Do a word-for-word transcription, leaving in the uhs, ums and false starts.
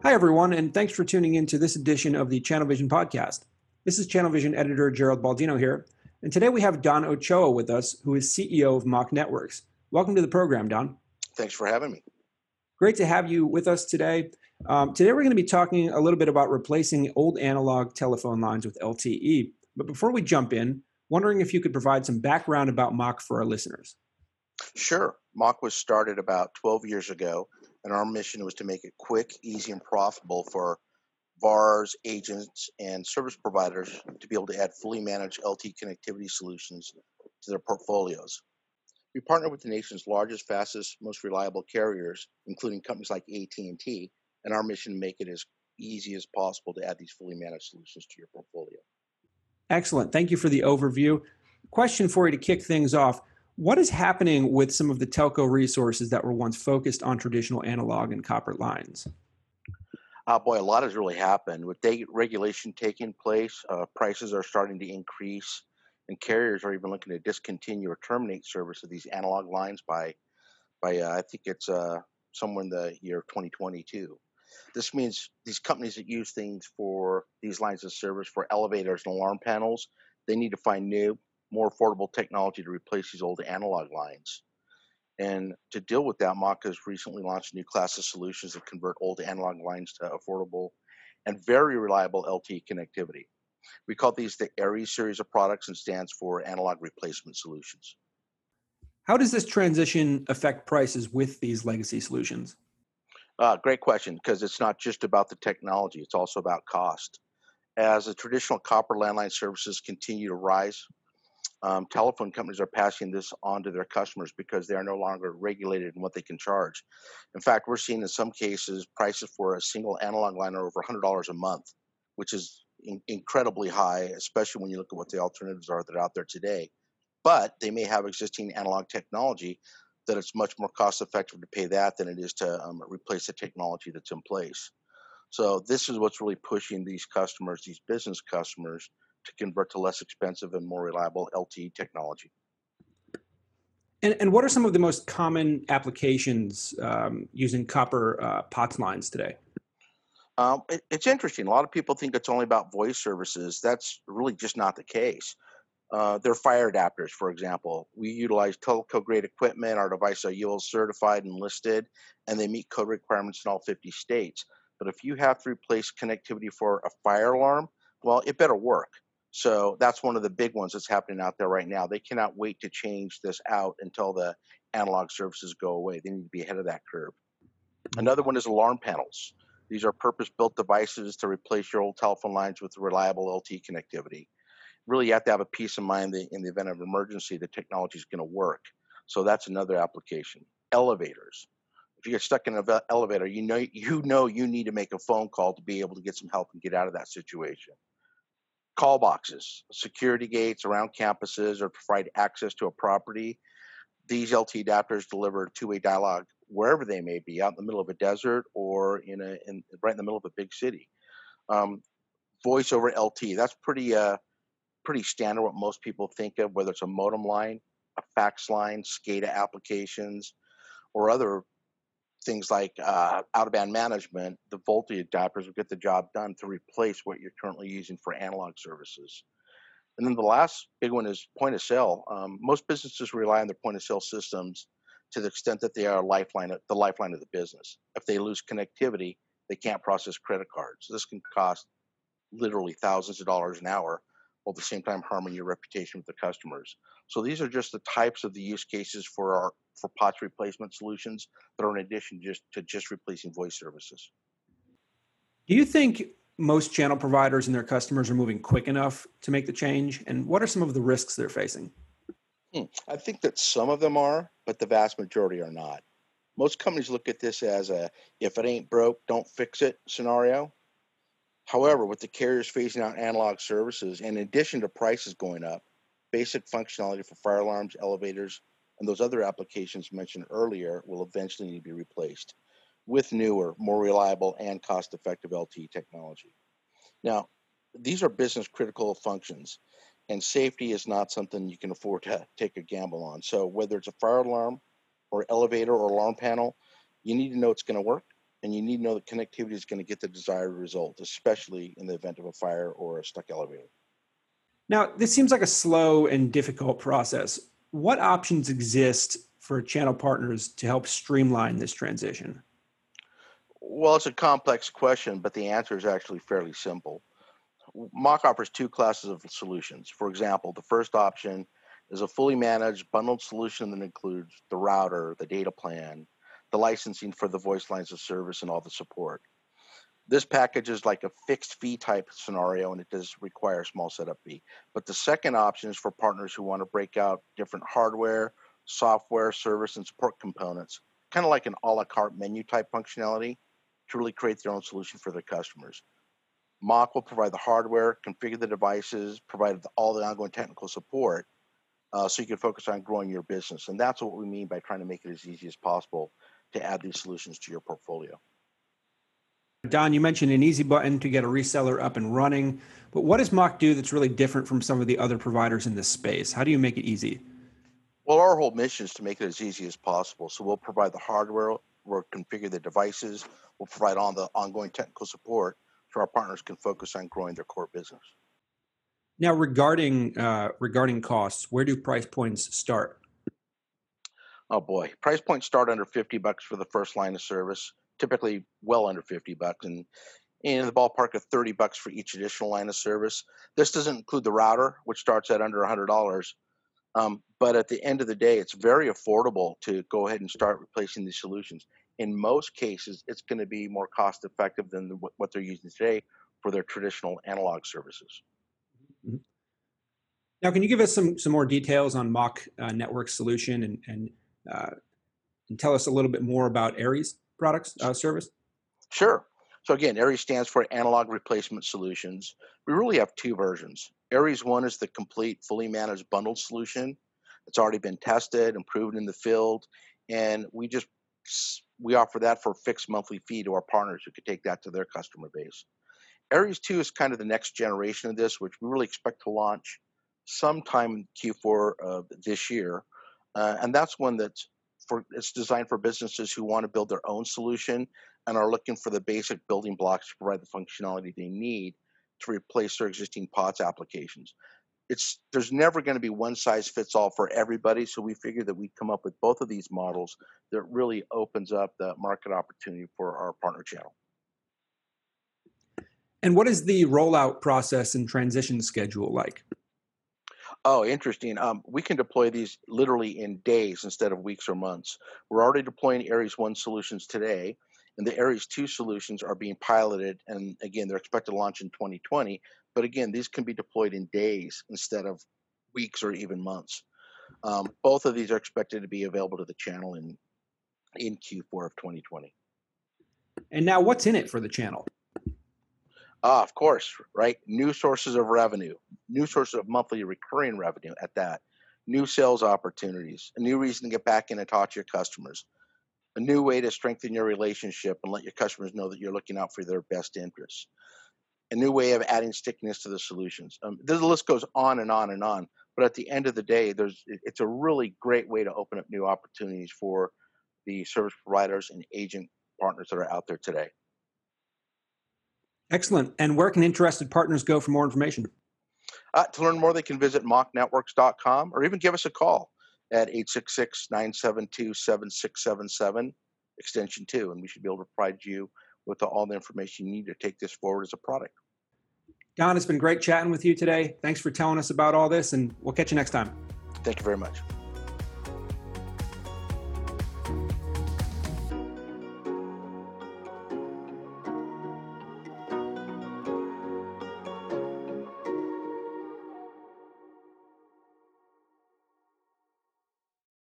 Hi, everyone, and thanks for tuning in to this edition of the Channel Vision podcast. This is Channel Vision editor Gerald Baldino here, and today we have Don Ochoa with us, who is C E O of Mach Networks. Welcome to the program, Don. Thanks for having me. Great to have you with us today. Um, today we're going to be talking a little bit about replacing old analog telephone lines with L T E. But before we jump in, wondering if you could provide some background about Mach for our listeners. Sure. Mach was started about twelve years ago, and our mission was to make it quick, easy, and profitable for V A Rs, agents, and service providers to be able to add fully managed L T E connectivity solutions to their portfolios. We partner with the nation's largest, fastest, most reliable carriers, including companies like A T and T, and our mission to make it as easy as possible to add these fully managed solutions to your portfolio. Excellent. Thank you for the overview. Question for you to kick things off. What is happening with some of the telco resources that were once focused on traditional analog and copper lines? Uh, boy, a lot has really happened. With de- regulation taking place, uh, prices are starting to increase, and carriers are even looking to discontinue or terminate service of these analog lines by, by uh, I think it's uh, somewhere in the year twenty twenty-two. This means these companies that use things for these lines of service for elevators and alarm panels, they need to find new, more affordable technology to replace these old analog lines. And to deal with that, Mach has recently launched a new class of solutions that convert old analog lines to affordable and very reliable L T E connectivity. We call these the ARES series of products and stands for Analog Replacement Solutions. How does this transition affect prices with these legacy solutions? Uh, great question, because it's not just about the technology, it's also about cost. As the traditional copper landline services continue to rise, um, telephone companies are passing this on to their customers because they are no longer regulated in what they can charge. In fact, we're seeing in some cases prices for a single analog line are over one hundred dollars a month, which is in- incredibly high, especially when you look at what the alternatives are that are out there today. But they may have existing analog technology that it's much more cost effective to pay that than it is to um, replace the technology that's in place. So this is what's really pushing these customers, these business customers, to convert to less expensive and more reliable L T E technology. And, and what are some of the most common applications um, using copper uh, POTS lines today? Um, it, it's interesting. A lot of people think it's only about voice services. That's really just not the case. Uh, they're fire adapters, for example. We utilize telco grade equipment. Our devices are U L certified and listed, and they meet code requirements in all fifty states. But if you have to replace connectivity for a fire alarm, well, it better work. So that's one of the big ones that's happening out there right now. They cannot wait to change this out until the analog services go away. They need to be ahead of that curve. Another one is alarm panels. These are purpose-built devices to replace your old telephone lines with reliable L T E connectivity. Really, you have to have a peace of mind that in the event of emergency, the technology is going to work. So that's another application. Elevators. If you get stuck in an ele- elevator, you know you know you need to make a phone call to be able to get some help and get out of that situation. Call boxes, security gates around campuses, or provide access to a property. These L T E adapters deliver two-way dialogue wherever they may be, out in the middle of a desert or in a in, right in the middle of a big city. Um, Voice over L T E. That's pretty uh, pretty standard. What most people think of, whether it's a modem line, a fax line, SCADA applications, or other things like uh, out of band management. The voltage adapters will get the job done to replace what you're currently using for analog services. And then the last big one is point of sale. Um, most businesses rely on their point of sale systems to the extent that they are a lifeline, the lifeline of the business. If they lose connectivity, they can't process credit cards. This can cost literally thousands of dollars an hour, while at the same time harming your reputation with the customers. So these are just the types of the use cases for our for POTS replacement solutions that are in addition just to just replacing voice services. Do you think most channel providers and their customers are moving quick enough to make the change? And what are some of the risks they're facing? Hmm. I think that some of them are, but the vast majority are not. Most companies look at this as a if it ain't broke, don't fix it scenario. However, with the carriers phasing out analog services, in addition to prices going up, basic functionality for fire alarms, elevators, and those other applications mentioned earlier will eventually need to be replaced with newer, more reliable, and cost effective L T E technology. Now, these are business critical functions, and safety is not something you can afford to take a gamble on. So, whether it's a fire alarm or elevator or alarm panel, you need to know it's going to work. and you need to know that connectivity is going to get the desired result, especially in the event of a fire or a stuck elevator. Now, this seems like a slow and difficult process. What options exist for channel partners to help streamline this transition? Well, it's a complex question, but the answer is actually fairly simple. Mock offers two classes of solutions. For example, the first option is a fully managed bundled solution that includes the router, the data plan, the licensing for the voice lines of service, and all the support. This package is like a fixed fee type scenario, and it does require a small setup fee. But the second option is for partners who want to break out different hardware, software, service, and support components, kind of like an a la carte menu type functionality to really create their own solution for their customers. Mock will provide the hardware, configure the devices, provide all the ongoing technical support, uh, so you can focus on growing your business. And that's what we mean by trying to make it as easy as possible to add these solutions to your portfolio. Don, you mentioned an easy button to get a reseller up and running, but what does Mock do that's really different from some of the other providers in this space? How do you make it easy? Well, our whole mission is to make it as easy as possible. So we'll provide the hardware, we'll configure the devices, we'll provide all the ongoing technical support so our partners can focus on growing their core business. Now, regarding uh, regarding costs, where do price points start? Oh boy, price points start under fifty bucks for the first line of service, typically well under fifty bucks, and in the ballpark of thirty bucks for each additional line of service. This doesn't include the router, which starts at under one hundred dollars. Um, but at the end of the day, it's very affordable to go ahead and start replacing these solutions. In most cases, it's going to be more cost effective than the, what they're using today for their traditional analog services. Mhm. Now, can you give us some some more details on Mock uh, Network solution and and, uh, and tell us a little bit more about Aries products uh, service? Sure. So again, Aries stands for Analog Replacement Solutions. We really have two versions. Aries one is the complete, fully managed bundled solution. It's already been tested and proven in the field, and we just we offer that for a fixed monthly fee to our partners who could take that to their customer base. Aries two is kind of the next generation of this, which we really expect to launch sometime in Q four of this year, uh, and that's one that's for it's designed for businesses who want to build their own solution and are looking for the basic building blocks to provide the functionality they need to replace their existing P O T S applications. It's there's never going to be one size fits all for everybody, so we figured that we'd come up with both of these models that really opens up the market opportunity for our partner channel. And what is the rollout process and transition schedule like? Oh, interesting. Um, we can deploy these literally in days instead of weeks or months. We're already deploying Aries one solutions today, and the Aries two solutions are being piloted. And again, they're expected to launch in twenty twenty. But again, these can be deployed in days instead of weeks or even months. Um, both of these are expected to be available to the channel in, in Q four of twenty twenty. And now, what's in it for the channel? Ah, of course, right? New sources of revenue, new sources of monthly recurring revenue at that, new sales opportunities, a new reason to get back in and talk to your customers, a new way to strengthen your relationship and let your customers know that you're looking out for their best interests, a new way of adding stickiness to the solutions. Um, the list goes on and on and on. But at the end of the day, there's it's a really great way to open up new opportunities for the service providers and agent partners that are out there today. Excellent. And where can interested partners go for more information? Uh, to learn more, they can visit mock networks dot com or even give us a call at eight six six, nine seven two, seven six seven seven, extension two, and we should be able to provide you with the, all the information you need to take this forward as a product. Don, it's been great chatting with you today. Thanks for telling us about all this, and we'll catch you next time. Thank you very much.